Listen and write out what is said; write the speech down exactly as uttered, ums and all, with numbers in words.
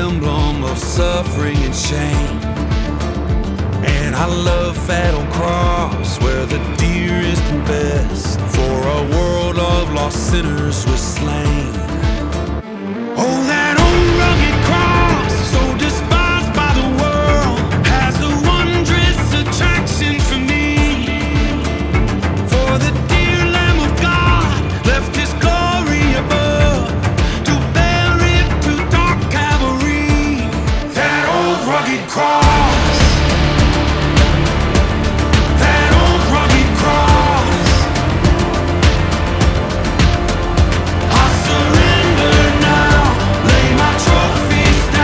emblem of suffering and shame. And I love that old cross where the dearest and best for a world of lost sinners was slain. Oh, that old rugged cross, so despised by the world, has a wondrous attraction for me. For the dear Lamb of God left his glory above to bear it to dark Calvary. That old rugged cross.